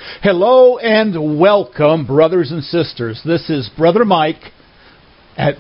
Hello and welcome, brothers and sisters. This is Brother Mike at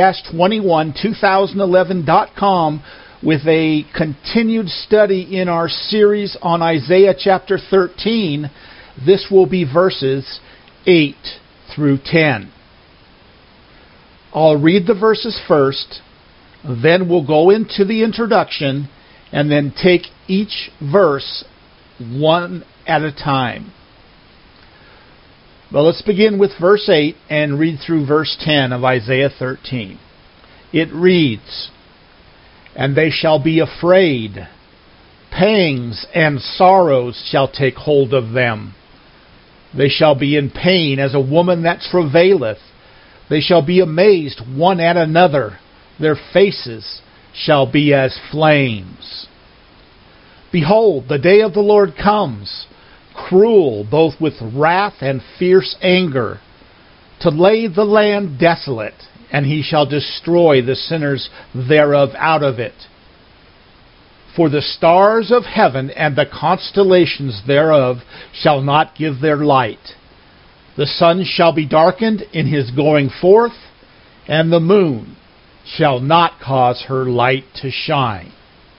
May-212011.com with a continued study in our series on Isaiah chapter 13. This will be verses 8 through 10. I'll read the verses first, then we'll go into the introduction, and then take each verse one at a time. Well, let's begin with verse 8 and read through verse 10 of Isaiah 13. It reads, "And they shall be afraid. Pangs and sorrows shall take hold of them. They shall be in pain as a woman that travaileth. They shall be amazed one at another. Their faces shall be as flames. Behold, the day of the Lord comes, cruel both with wrath and fierce anger, to lay the land desolate, and he shall destroy the sinners thereof out of it. For the stars of heaven and the constellations thereof shall not give their light. The sun shall be darkened in his going forth, and the moon shall not cause her light to shine."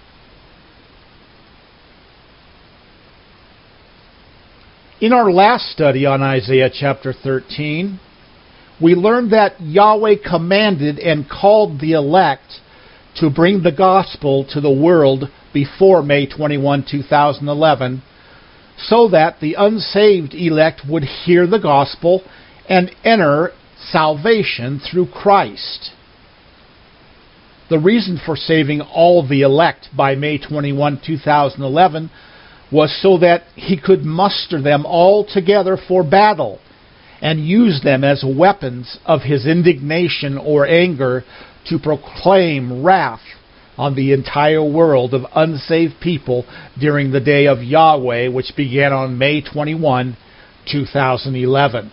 In our last study on Isaiah chapter 13, we learned that Yahweh commanded and called the elect to bring the gospel to the world before May 21, 2011, so that the unsaved elect would hear the gospel and enter salvation through Christ. The reason for saving all the elect by May 21, 2011 was so that he could muster them all together for battle and use them as weapons of his indignation or anger to proclaim wrath on the entire world of unsaved people during the day of Yahweh, which began on May 21, 2011.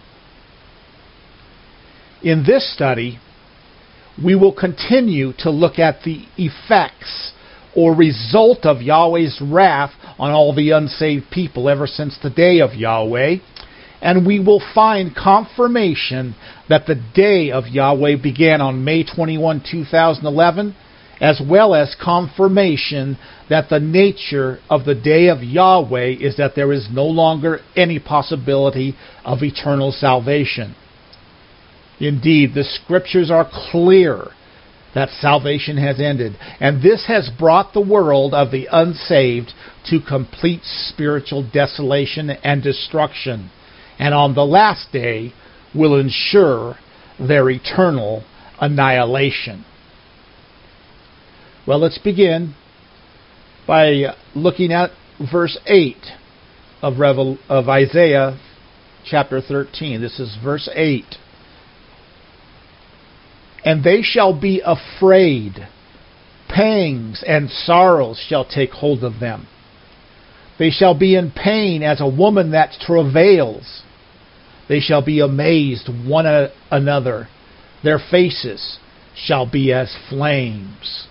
In this study, we will continue to look at the effects or result of Yahweh's wrath on all the unsaved people ever since the day of Yahweh, and we will find confirmation that the day of Yahweh began on May 21, 2011, as well as confirmation that the nature of the day of Yahweh is that there is no longer any possibility of eternal salvation. Indeed, the Scriptures are clear that salvation has ended, and this has brought the world of the unsaved to complete spiritual desolation and destruction, and on the last day will ensure their eternal annihilation. Well, let's begin by looking at verse 8 of Isaiah chapter 13. This is verse 8. "And they shall be afraid. Pangs and sorrows shall take hold of them. They shall be in pain as a woman that travails. They shall be amazed one at another. Their faces shall be as flames."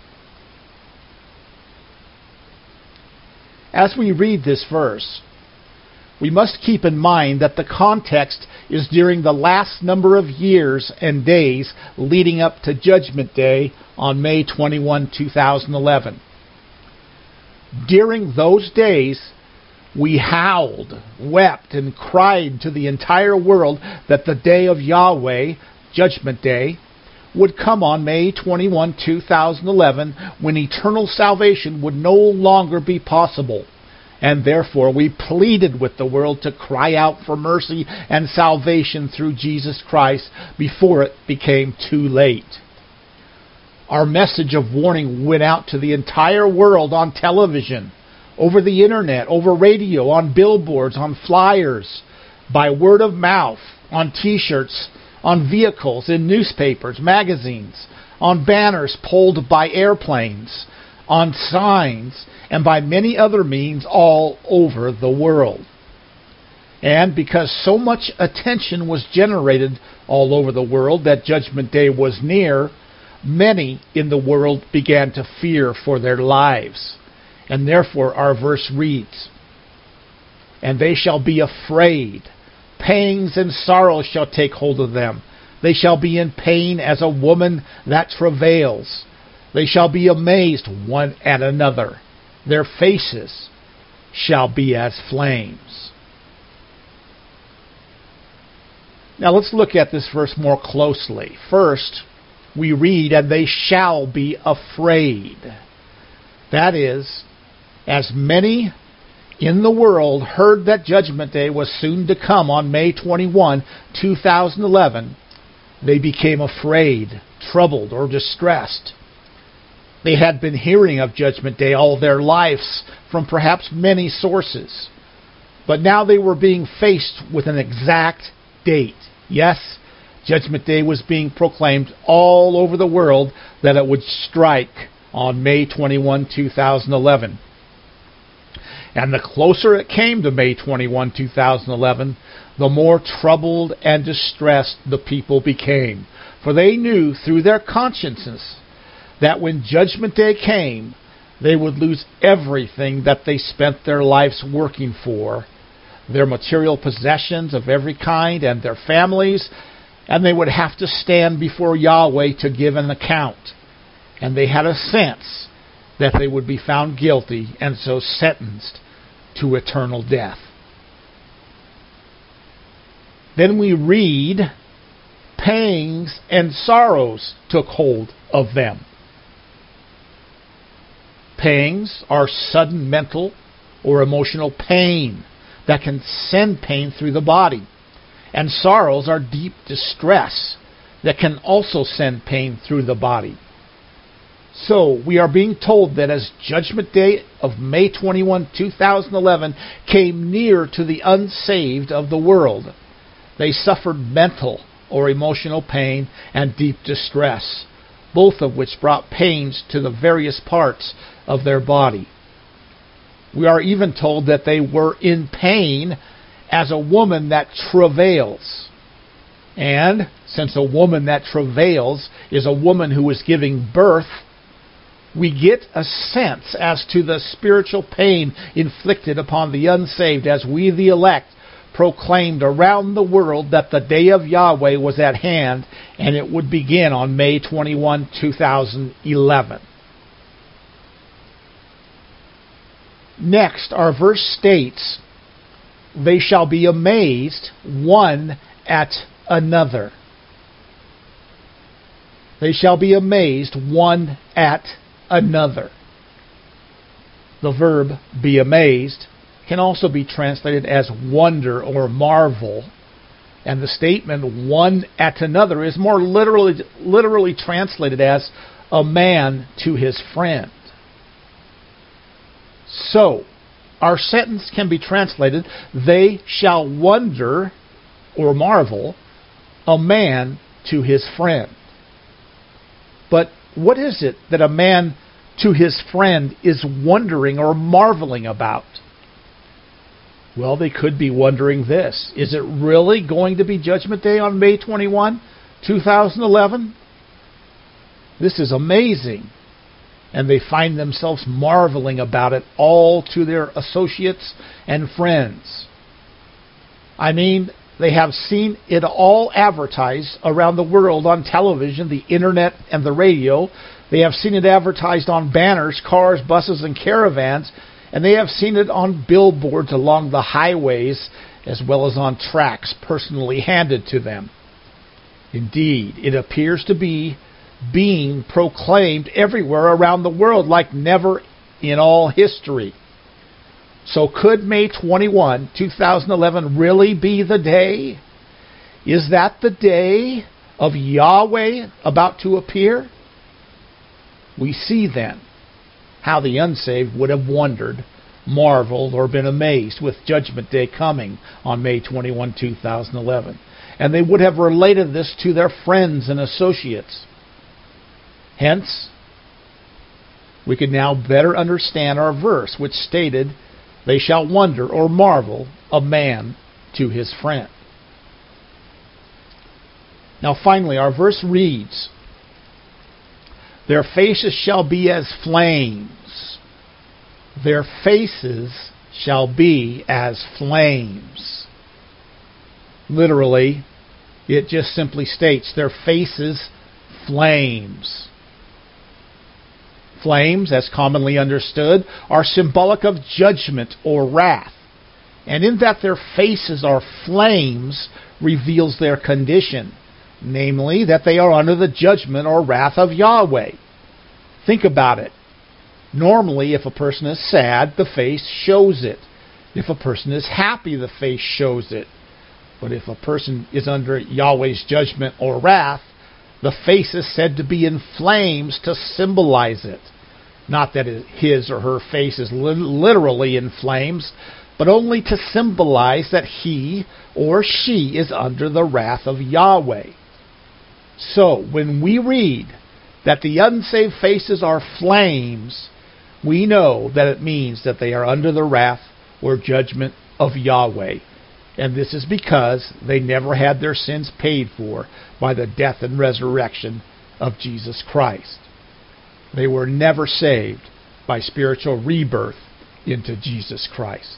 As we read this verse, we must keep in mind that the context is during the last number of years and days leading up to Judgment Day on May 21, 2011. During those days, we howled, wept, and cried to the entire world that the day of Yahweh, Judgment Day, would come on May 21, 2011, when eternal salvation would no longer be possible. And therefore we pleaded with the world to cry out for mercy and salvation through Jesus Christ before it became too late. Our message of warning went out to the entire world on television, over the internet, over radio, on billboards, on flyers, by word of mouth, on T-shirts, on vehicles, in newspapers, magazines, on banners pulled by airplanes, on signs, and by many other means all over the world. And because so much attention was generated all over the world that Judgment Day was near, many in the world began to fear for their lives. And therefore our verse reads, and they shall be afraid. Pangs and sorrows shall take hold of them. They shall be in pain as a woman that travails. They shall be amazed one at another. Their faces shall be as flames. Now let's look at this verse more closely. First, we read, and they shall be afraid. That is, as many in the world heard that Judgment Day was soon to come on May 21, 2011, they became afraid, troubled, or distressed. They had been hearing of Judgment Day all their lives from perhaps many sources. But now they were being faced with an exact date. Yes, Judgment Day was being proclaimed all over the world that it would strike on May 21, 2011. And the closer it came to May 21, 2011, the more troubled and distressed the people became. For they knew through their consciences that when Judgment Day came, they would lose everything that they spent their lives working for, their material possessions of every kind and their families, and they would have to stand before Yahweh to give an account. And they had a sense that they would be found guilty and so sentenced to eternal death. Then we read, pangs and sorrows took hold of them. Pangs are sudden mental or emotional pain that can send pain through the body. And sorrows are deep distress that can also send pain through the body. So we are being told that as Judgment Day of May 21, 2011 came near to the unsaved of the world, they suffered mental or emotional pain and deep distress, both of which brought pains to the various parts of their body. We are even told that they were in pain as a woman that travails. And since a woman that travails is a woman who is giving birth, we get a sense as to the spiritual pain inflicted upon the unsaved as we, the elect, proclaimed around the world that the day of Yahweh was at hand and it would begin on May 21, 2011. Next, our verse states, they shall be amazed one at another. They shall be amazed one at another. The verb be amazed can also be translated as wonder or marvel. And the statement one at another is more literally translated as a man to his friend. So, our sentence can be translated, they shall wonder or marvel a man to his friend. But what is it that a man to his friend is wondering or marveling about? Well, they could be wondering this. Is it really going to be Judgment Day on May 21, 2011? This is amazing. And they find themselves marveling about it all to their associates and friends. I mean, they have seen it all advertised around the world on television, the internet, and the radio. They have seen it advertised on banners, cars, buses, and caravans. And they have seen it on billboards along the highways as well as on tracts personally handed to them. Indeed, it appears to be being proclaimed everywhere around the world like never in all history. So could May 21, 2011 really be the day? Is that the day of Yahweh about to appear? We see then how the unsaved would have wondered, marveled, or been amazed with Judgment Day coming on May 21, 2011. And they would have related this to their friends and associates. Hence, we can now better understand our verse, which stated, they shall wonder or marvel a man to his friend. Now finally, our verse reads, their faces shall be as flames. Their faces shall be as flames. Literally, it just simply states their faces flames. Flames, as commonly understood, are symbolic of judgment or wrath. And in that their faces are flames reveals their condition, namely that they are under the judgment or wrath of Yahweh. Think about it. Normally, if a person is sad, the face shows it. If a person is happy, the face shows it. But if a person is under Yahweh's judgment or wrath, the face is said to be in flames to symbolize it. Not that his or her face is literally in flames, but only to symbolize that he or she is under the wrath of Yahweh. So, when we read that the unsaved faces are flames, we know that it means that they are under the wrath or judgment of Yahweh. And this is because they never had their sins paid for by the death and resurrection of Jesus Christ. They were never saved by spiritual rebirth into Jesus Christ.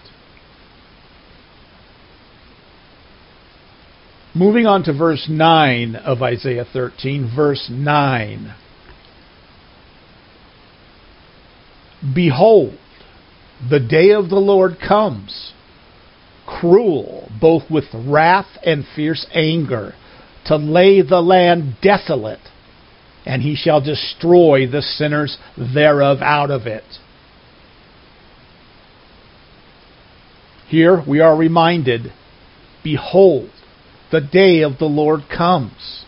Moving on to verse 9 of Isaiah 13, verse 9. Behold, the day of the Lord comes, cruel, both with wrath and fierce anger, to lay the land desolate, and he shall destroy the sinners thereof out of it. Here we are reminded, behold, the day of the Lord comes.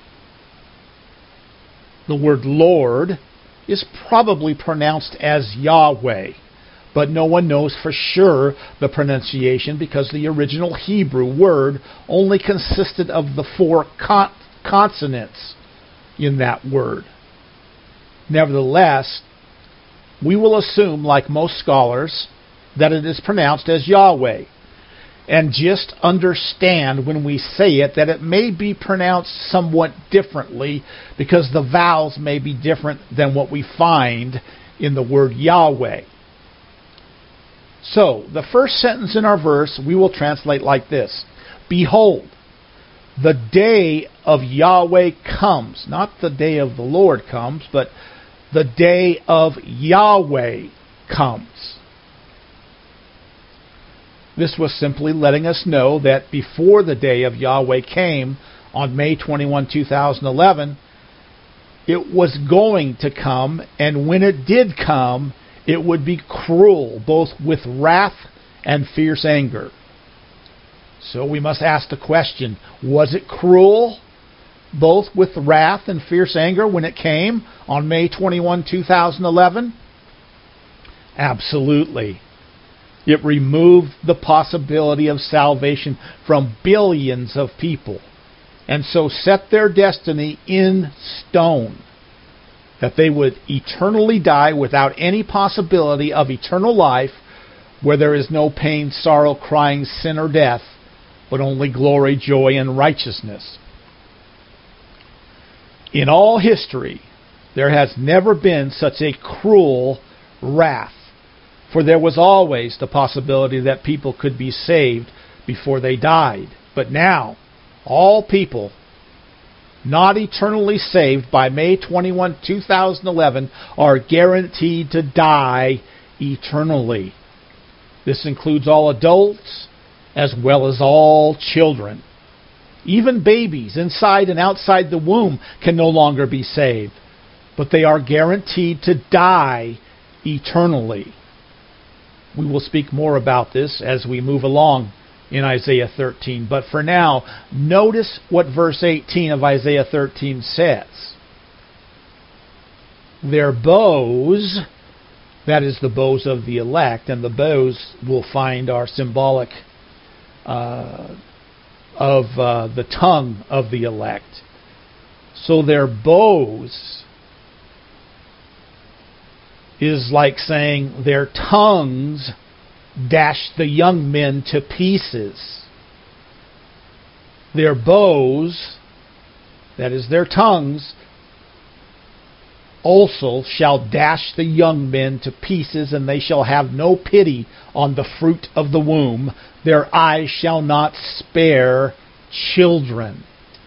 The word Lord is probably pronounced as Yahweh, but no one knows for sure the pronunciation because the original Hebrew word only consisted of the 4 consonants in that word. Nevertheless, we will assume, like most scholars, that it is pronounced as Yahweh, and just understand when we say it that it may be pronounced somewhat differently because the vowels may be different than what we find in the word Yahweh. So, the first sentence in our verse we will translate like this. Behold, the day of Yahweh comes. Not the day of the Lord comes, but the day of Yahweh comes. This was simply letting us know that before the day of Yahweh came on May 21, 2011, it was going to come, and when it did come, it would be cruel, both with wrath and fierce anger. So we must ask the question, was it cruel, both with wrath and fierce anger when it came on May 21, 2011? Absolutely. It removed the possibility of salvation from billions of people, and so set their destiny in stone, that they would eternally die without any possibility of eternal life, where there is no pain, sorrow, crying, sin, or death, but only glory, joy, and righteousness. In all history, there has never been such a cruel wrath, for there was always the possibility that people could be saved before they died. But now, all people not eternally saved by May 21, 2011 are guaranteed to die eternally. This includes all adults as well as all children. Even babies inside and outside the womb can no longer be saved, but they are guaranteed to die eternally. We will speak more about this as we move along in Isaiah 13. But for now, notice what verse 18 of Isaiah 13 says. Their bows, that is the bows of the elect, and the bows we'll find are symbolic of the tongue of the elect. So their bows is like saying their tongues dashed the young men to pieces. Their bows, that is their tongues, also shall dash the young men to pieces, and they shall have no pity on the fruit of the womb. Their eyes shall not spare children.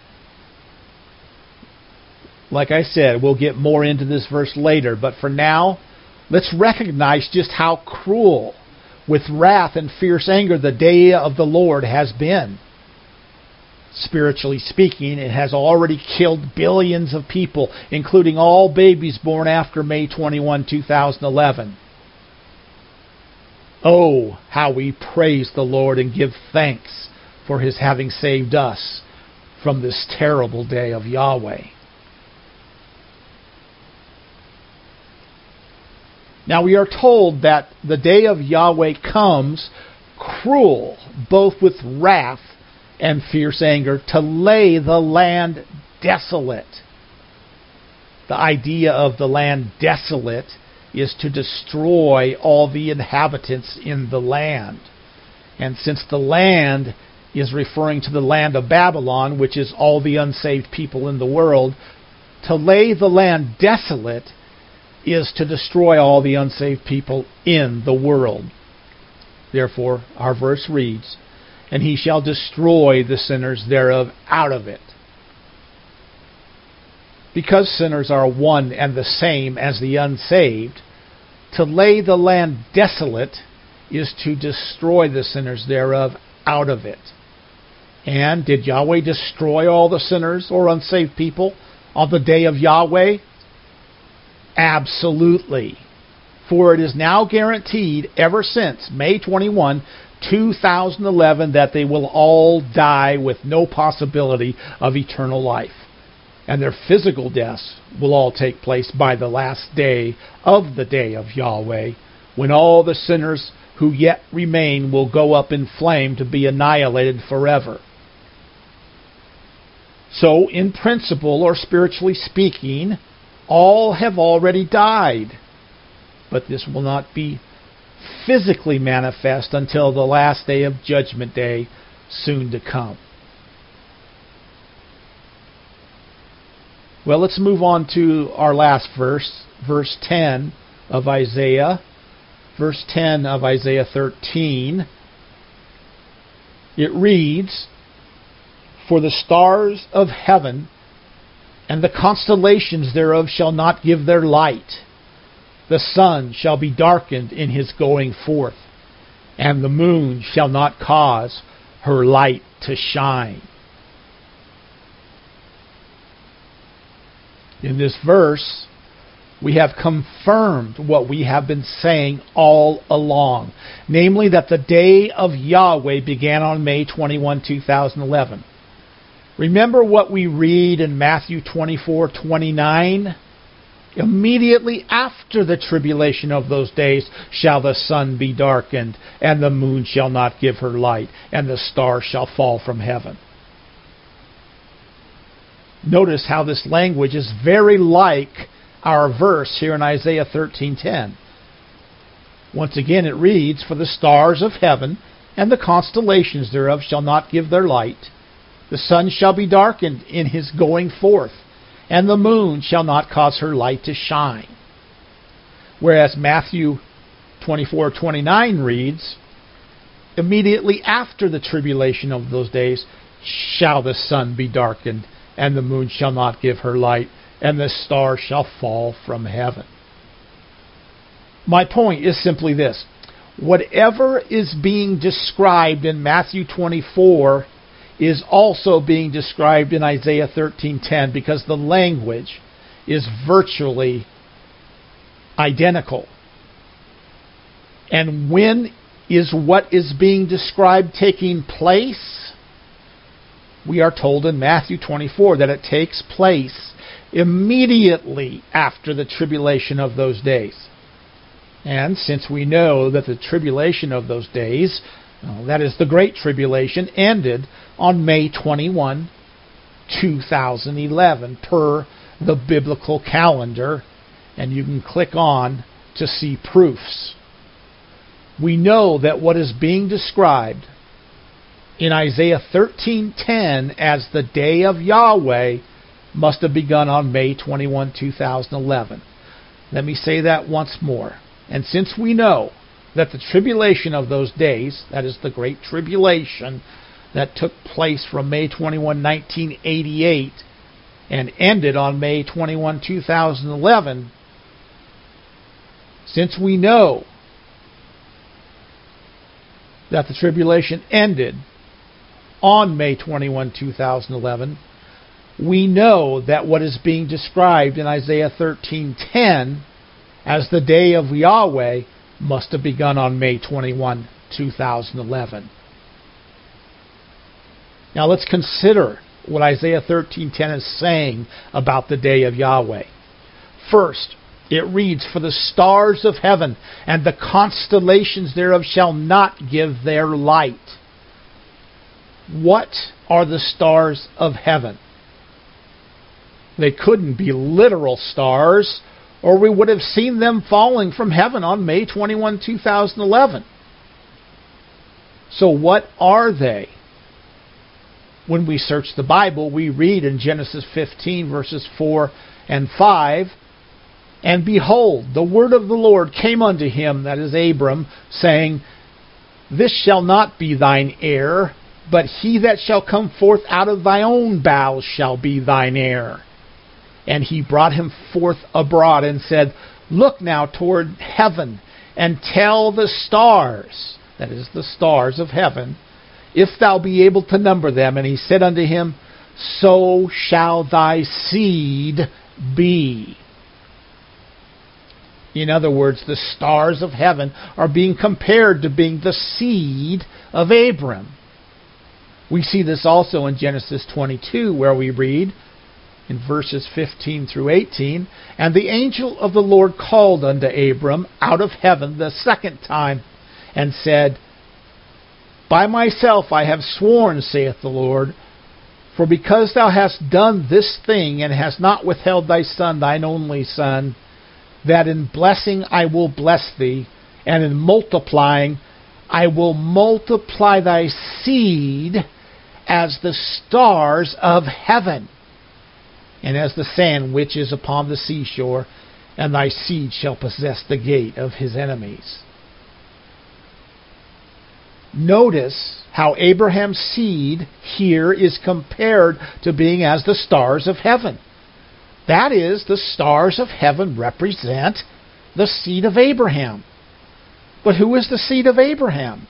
Like I said, we'll get more into this verse later, but for now, let's recognize just how cruel, with wrath and fierce anger, the day of the Lord has been. Spiritually speaking, it has already killed billions of people, including all babies born after May 21, 2011. Oh, how we praise the Lord and give thanks for His having saved us from this terrible day of Yahweh. Now we are told that the day of Yahweh comes cruel, both with wrath and fierce anger, to lay the land desolate. The idea of the land desolate is to destroy all the inhabitants in the land. And since the land is referring to the land of Babylon, which is all the unsaved people in the world, to lay the land desolate is to destroy all the unsaved people in the world. Therefore, our verse reads, "And he shall destroy the sinners thereof out of it." Because sinners are one and the same as the unsaved, to lay the land desolate is to destroy the sinners thereof out of it. And did Yahweh destroy all the sinners or unsaved people on the day of Yahweh? Absolutely. For it is now guaranteed ever since May 21, 2011 that they will all die with no possibility of eternal life. And their physical deaths will all take place by the last day of the day of Yahweh, when all the sinners who yet remain will go up in flame to be annihilated forever. So, in principle, or spiritually speaking, all have already died. But this will not be physically manifest until the last day of Judgment Day, soon to come. Well, let's move on to our last verse, verse 10 of Isaiah. Verse 10 of Isaiah 13. It reads, "For the stars of heaven and the constellations thereof shall not give their light. The sun shall be darkened in his going forth, and the moon shall not cause her light to shine." In this verse, we have confirmed what we have been saying all along, namely that the day of Yahweh began on May 21, 2011. Remember what we read in Matthew 24:29? Immediately after the tribulation of those days shall the sun be darkened, and the moon shall not give her light, and the stars shall fall from heaven. Notice how this language is very like our verse here in Isaiah 13:10. Once again it reads, "For the stars of heaven and the constellations thereof shall not give their light. The sun shall be darkened in his going forth, and the moon shall not cause her light to shine." Whereas Matthew 24:29 reads, "Immediately after the tribulation of those days shall the sun be darkened, and the moon shall not give her light, and the stars shall fall from heaven." My point is simply this. Whatever is being described in Matthew 24 is also being described in Isaiah 13:10, because the language is virtually identical. And when is what is being described taking place? We are told in Matthew 24 that it takes place immediately after the tribulation of those days. And since we know that the tribulation of those days, that is the Great Tribulation, ended on May 21, 2011, per the biblical calendar, and you can click on to see proofs. We know that what is being described in Isaiah 13:10 as the day of Yahweh must have begun on May 21, 2011. Let me say that once more. And since we know that the tribulation of those days, that is the Great Tribulation, that took place from May 21, 1988, and ended on May 21, 2011, since we know that the tribulation ended on May 21, 2011, we know that what is being described in Isaiah 13:10 as the day of Yahweh must have begun on May 21, 2011. Now let's consider what Isaiah 13:10 is saying about the day of Yahweh. First, it reads, "For the stars of heaven and the constellations thereof shall not give their light." What are the stars of heaven? They couldn't be literal stars, or we would have seen them falling from heaven on May 21, 2011. So what are they? When we search the Bible, we read in Genesis 15, verses 4 and 5, "And behold, the word of the Lord came unto him," that is Abram, "saying, This shall not be thine heir, but he that shall come forth out of thy own bowels shall be thine heir. And he brought him forth abroad and said, Look now toward heaven, and tell the stars," that is the stars of heaven, "if thou be able to number them. And he said unto him, So shall thy seed be." In other words, the stars of heaven are being compared to being the seed of Abram. We see this also in Genesis 22, where we read in verses 15 through 18, "And the angel of the Lord called unto Abram out of heaven the second time, and said, By myself I have sworn, saith the Lord, for because thou hast done this thing, and hast not withheld thy son, thine only son, that in blessing I will bless thee, and in multiplying I will multiply thy seed as the stars of heaven, and as the sand which is upon the seashore, and thy seed shall possess the gate of his enemies." Notice how Abraham's seed here is compared to being as the stars of heaven. That is, the stars of heaven represent the seed of Abraham. But who is the seed of Abraham?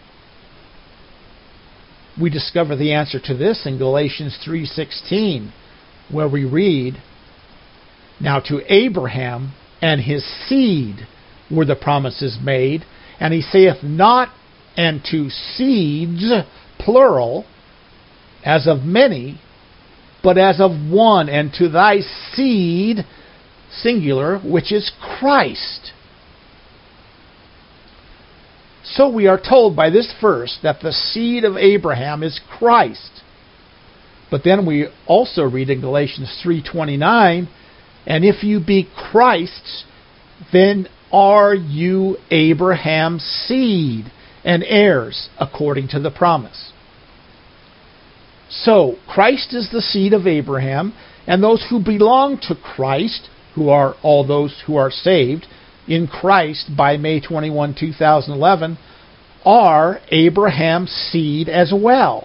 We discover the answer to this in Galatians 3:16, where we read, "Now to Abraham and his seed were the promises made, and he saith not, and to seeds, plural, as of many, but as of one, and to thy seed, singular, which is Christ." So we are told by this verse that the seed of Abraham is Christ. But then we also read in Galatians 3:29, "And if you be Christ's, then are you Abraham's seed, and heirs according to the promise." So, Christ is the seed of Abraham, and those who belong to Christ, who are all those who are saved in Christ by May 21, 2011, are Abraham's seed as well.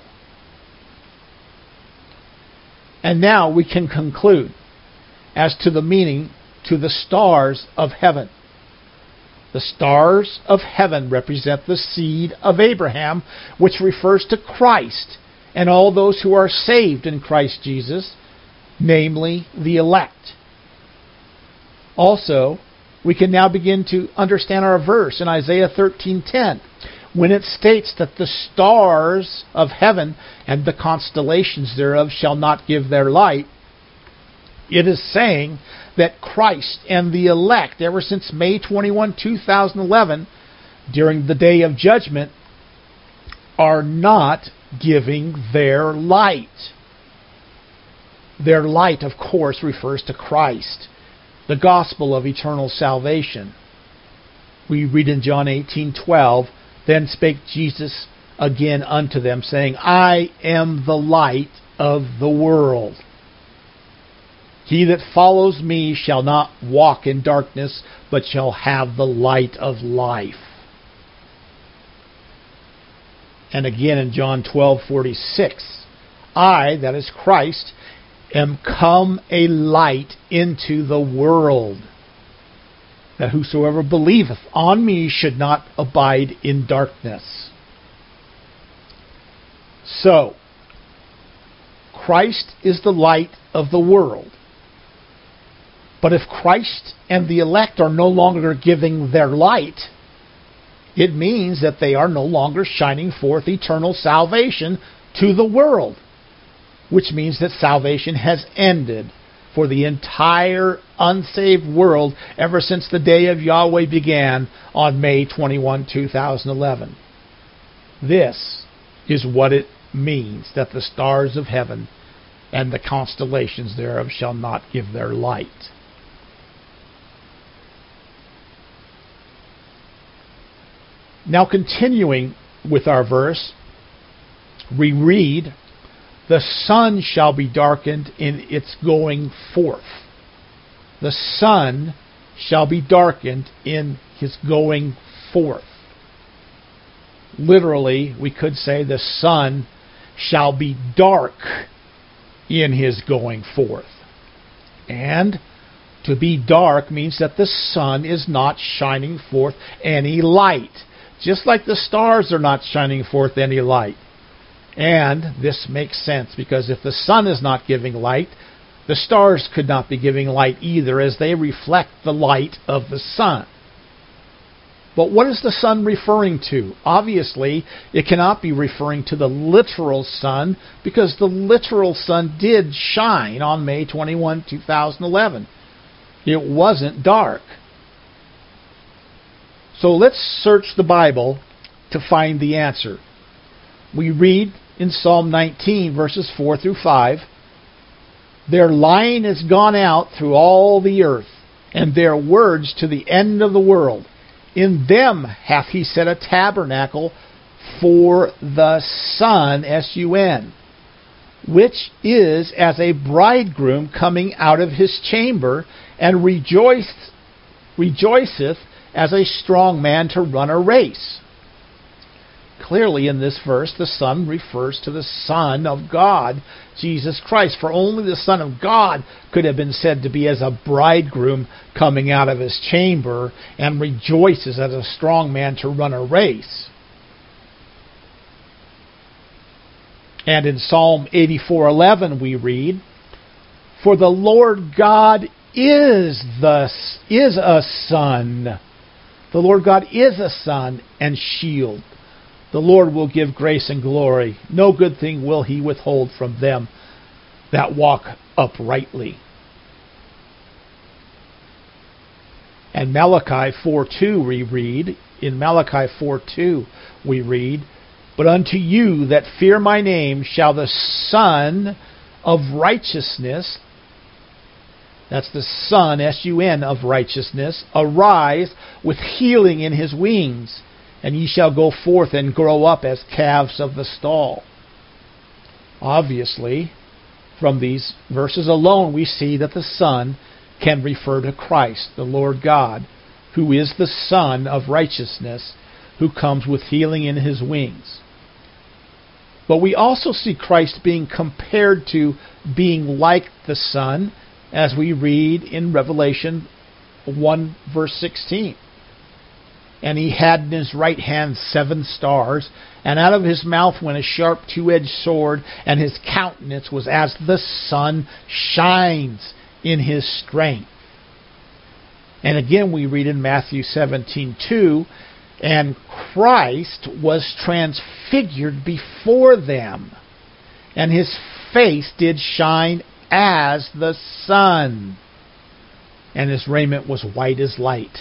And now we can conclude as to the meaning to the stars of heaven. The stars of heaven represent the seed of Abraham, which refers to Christ and all those who are saved in Christ Jesus, namely the elect. Also, we can now begin to understand our verse in Isaiah 13:10, when it states that the stars of heaven and the constellations thereof shall not give their light. It is saying that Christ and the elect, ever since May 21, 2011, during the day of judgment, are not giving their light. Their light, of course, refers to Christ, the gospel of eternal salvation. We read in John 18:12, "Then spake Jesus again unto them, saying, I am the light of the world." He that follows me shall not walk in darkness, but shall have the light of life. And again in John 12:46, I, that is Christ, am come a light into the world, that whosoever believeth on me should not abide in darkness. So, Christ is the light of the world. But if Christ and the elect are no longer giving their light, it means that they are no longer shining forth eternal salvation to the world, which means that salvation has ended for the entire unsaved world ever since the day of Yahweh began on May 21, 2011. This is what it means that the stars of heaven and the constellations thereof shall not give their light. Now, continuing with our verse, we read, the sun shall be darkened in its going forth. The sun shall be darkened in his going forth. Literally, we could say the sun shall be dark in his going forth. And to be dark means that the sun is not shining forth any light, just like the stars are not shining forth any light. And this makes sense, because if the sun is not giving light, the stars could not be giving light either, as they reflect the light of the sun. But what is the sun referring to? Obviously, it cannot be referring to the literal sun, because the literal sun did shine on May 21, 2011. It wasn't dark. So let's search the Bible to find the answer. We read in Psalm 19, verses 4 through 5, their line is gone out through all the earth, and their words to the end of the world. In them hath he set a tabernacle for the sun, S-U-N, which is as a bridegroom coming out of his chamber, and rejoiceth as a strong man to run a race. Clearly in this verse, the Son refers to the Son of God, Jesus Christ. For only the Son of God could have been said to be as a bridegroom coming out of his chamber, and rejoices as a strong man to run a race. And in Psalm 84:11 we read, for the Lord God is a sun. The Lord God is a sun and shield. The Lord will give grace and glory. No good thing will he withhold from them that walk uprightly. And Malachi 4:2 we read, in Malachi 4:2 we read, but unto you that fear my name shall the Son of righteousness, that's the Son, S-U-N, of righteousness, arise with healing in his wings, and ye shall go forth and grow up as calves of the stall. Obviously, from these verses alone, we see that the Son can refer to Christ, the Lord God, who is the Son of righteousness, who comes with healing in his wings. But we also see Christ being compared to being like the Son, as we read in Revelation 1 verse 16. And he had in his right hand 7 stars, and out of his mouth went a sharp 2-edged sword, and his countenance was as the sun shines in his strength. And again we read in Matthew 17:2, and Christ was transfigured before them, and his face did shine as the sun, and his raiment was white as light.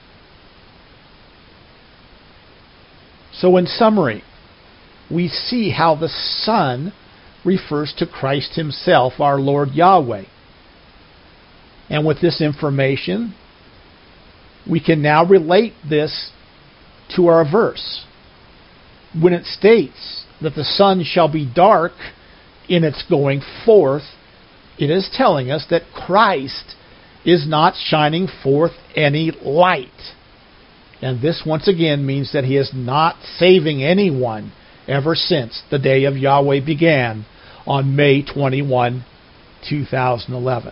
So in summary, we see how the Son refers to Christ himself, our Lord Yahweh. And with this information, we can now relate this to our verse. When it states that the sun shall be dark in its going forth, It is telling us that Christ is not shining forth any light. And this once again means that He is not saving anyone ever since the day of Yahweh began on May 21, 2011.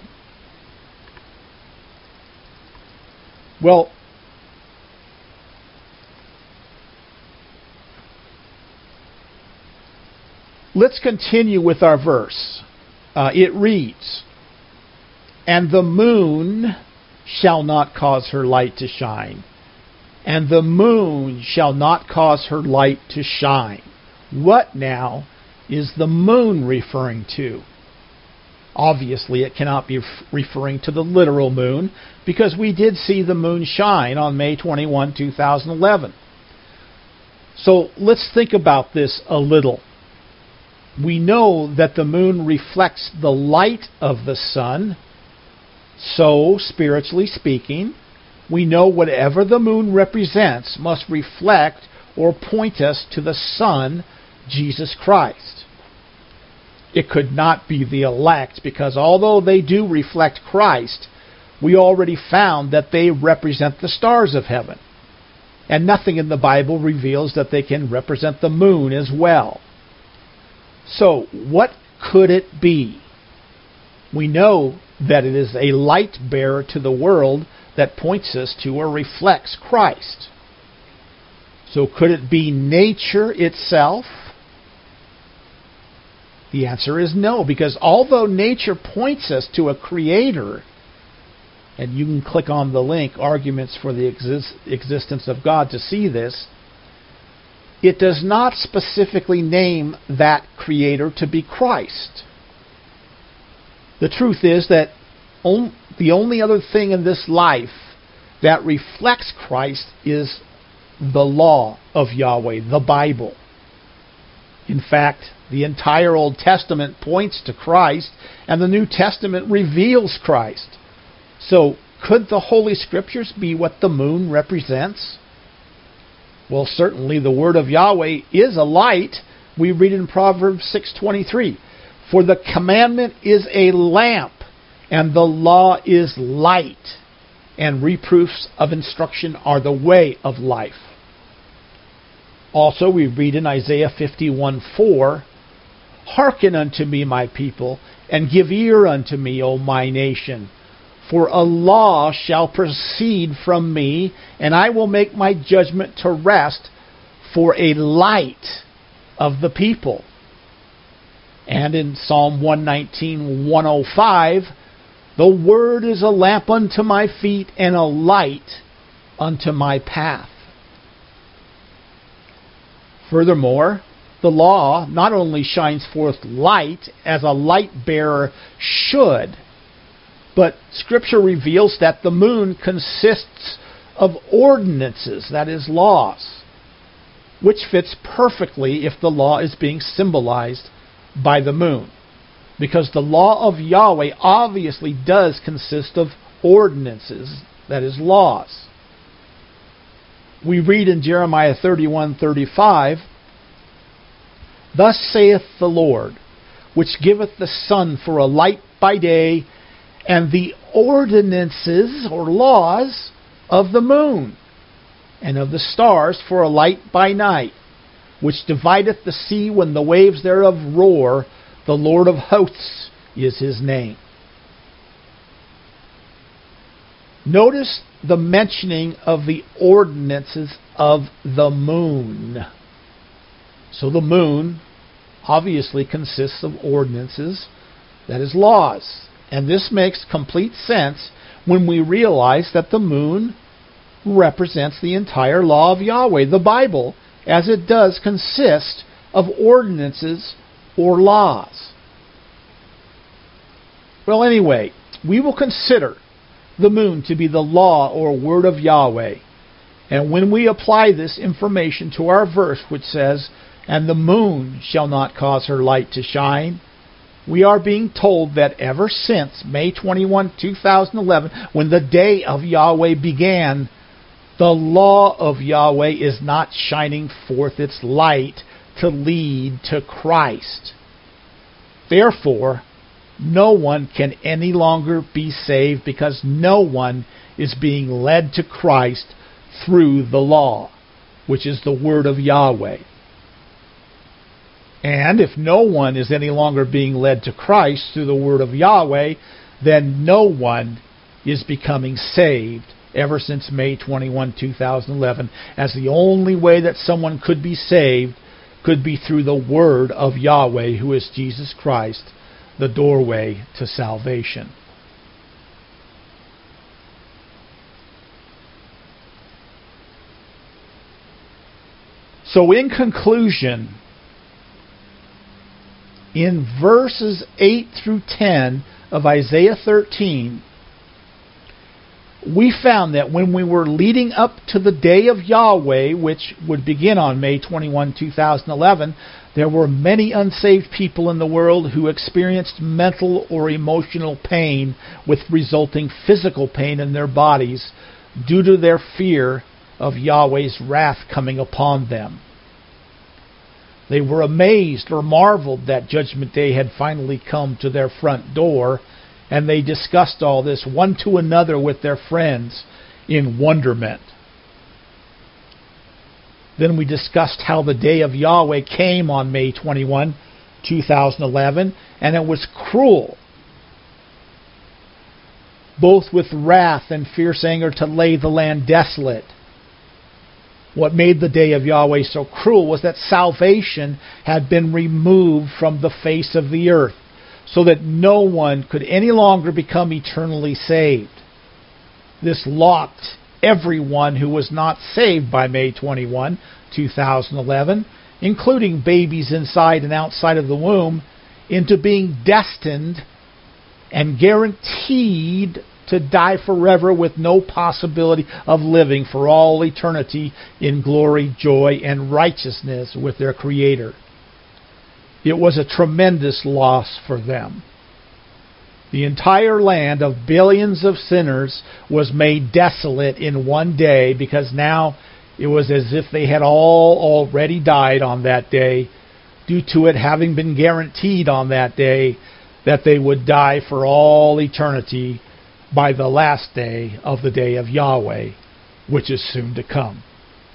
Well, let's continue with our verse. It reads, "And the moon shall not cause her light to shine, and the moon shall not cause her light to shine." What now is the moon referring to? Obviously, it cannot be referring to the literal moon, because we did see the moon shine on May 21, 2011. So let's think about this a little. We know that the moon reflects the light of the sun. So, spiritually speaking, we know whatever the moon represents must reflect or point us to the Son, Jesus Christ. It could not be the elect, because although they do reflect Christ, we already found that they represent the stars of heaven. And nothing in the Bible reveals that they can represent the moon as well. So, what could it be? We know that it is a light bearer to the world that points us to or reflects Christ. So, could it be nature itself? The answer is no, because although nature points us to a creator, and you can click on the link, Arguments for the Existence of God, to see this, it does not specifically name that creator to be Christ. The truth is that the only other thing in this life that reflects Christ is the law of Yahweh, the Bible. In fact, the entire Old Testament points to Christ, and the New Testament reveals Christ. So, could the Holy Scriptures be what the moon represents? Well, certainly the word of Yahweh is a light. We read in Proverbs 6:23, "For the commandment is a lamp, and the law is light, and reproofs of instruction are the way of life." Also, we read in Isaiah 51:4, "Hearken unto me, my people, and give ear unto me, O my nation. For a law shall proceed from me, and I will make my judgment to rest for a light of the people." And in Psalm 119:105, "The word is a lamp unto my feet, and a light unto my path." Furthermore, the law not only shines forth light as a light bearer should, but Scripture reveals that the moon consists of ordinances, that is, laws, which fits perfectly if the law is being symbolized by the moon, because the law of Yahweh obviously does consist of ordinances, that is, laws. We read in Jeremiah 31:35, "Thus saith the Lord, which giveth the sun for a light by day, and the ordinances or laws of the moon, and of the stars for a light by night, which divideth the sea when the waves thereof roar. The Lord of hosts is his name." Notice the mentioning of the ordinances of the moon. So the moon obviously consists of ordinances, that is, laws. And this makes complete sense when we realize that the moon represents the entire law of Yahweh, the Bible, as it does consist of ordinances or laws. Well, anyway, we will consider the moon to be the law or word of Yahweh. And when we apply this information to our verse, which says, "And the moon shall not cause her light to shine," we are being told that ever since May 21, 2011, when the day of Yahweh began, the law of Yahweh is not shining forth its light to lead to Christ. Therefore, no one can any longer be saved because no one is being led to Christ through the law, which is the word of Yahweh. And if no one is any longer being led to Christ through the word of Yahweh, then no one is becoming saved ever since May 21, 2011, as the only way that someone could be saved could be through the word of Yahweh, who is Jesus Christ, the doorway to salvation. So in conclusion, in verses 8 through 10 of Isaiah 13, we found that when we were leading up to the day of Yahweh, which would begin on May 21, 2011, there were many unsaved people in the world who experienced mental or emotional pain with resulting physical pain in their bodies due to their fear of Yahweh's wrath coming upon them. They were amazed or marveled that Judgment Day had finally come to their front door, and they discussed all this one to another with their friends in wonderment. Then we discussed how the day of Yahweh came on May 21, 2011, and it was cruel, both with wrath and fierce anger to lay the land desolate. What made the day of Yahweh so cruel was that salvation had been removed from the face of the earth, so that no one could any longer become eternally saved. This locked everyone who was not saved by May 21, 2011, including babies inside and outside of the womb, into being destined and guaranteed to die forever with no possibility of living for all eternity in glory, joy, and righteousness with their Creator. It was a tremendous loss for them. The entire land of billions of sinners was made desolate in one day, because now it was as if they had all already died on that day, due to it having been guaranteed on that day that they would die for all eternity by the last day of the day of Yahweh, which is soon to come.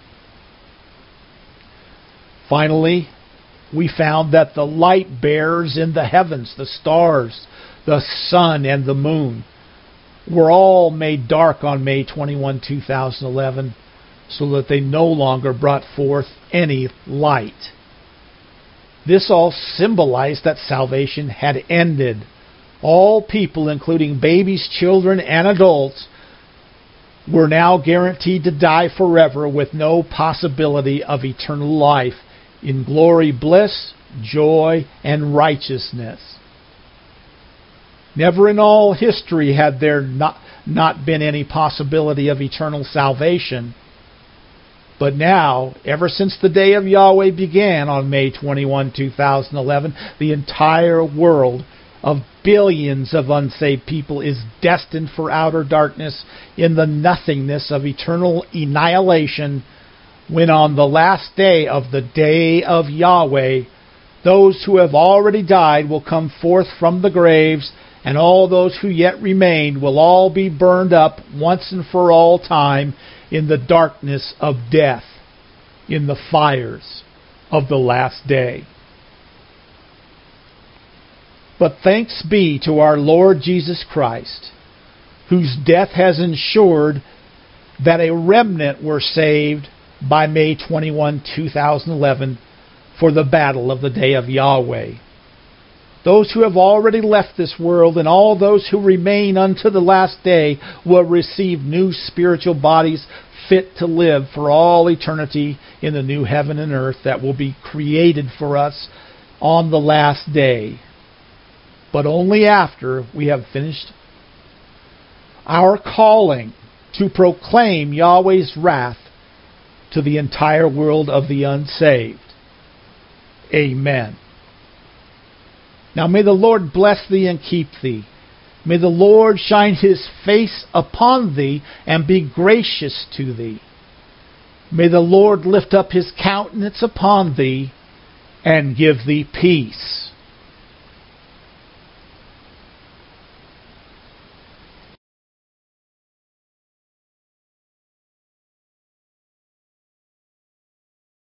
Finally, we found that the light bearers in the heavens, the stars, the sun, and the moon, were all made dark on May 21, 2011, so that they no longer brought forth any light. This all symbolized that salvation had ended. All people, including babies, children, and adults, were now guaranteed to die forever with no possibility of eternal life in glory, bliss, joy, and righteousness. Never in all history had there not been any possibility of eternal salvation. But now, ever since the day of Yahweh began on May 21, 2011, the entire world of billions of unsaved people is destined for outer darkness in the nothingness of eternal annihilation, when on the last day of the day of Yahweh, those who have already died will come forth from the graves, and all those who yet remain will all be burned up once and for all time in the darkness of death, in the fires of the last day. But thanks be to our Lord Jesus Christ, whose death has ensured that a remnant were saved by May 21, 2011, for the battle of the day of Yahweh. Those who have already left this world and all those who remain unto the last day will receive new spiritual bodies fit to live for all eternity in the new heaven and earth that will be created for us on the last day. But only after we have finished our calling to proclaim Yahweh's wrath to the entire world of the unsaved. Amen. Now may the Lord bless thee and keep thee. May the Lord shine His face upon thee and be gracious to thee. May the Lord lift up His countenance upon thee and give thee peace.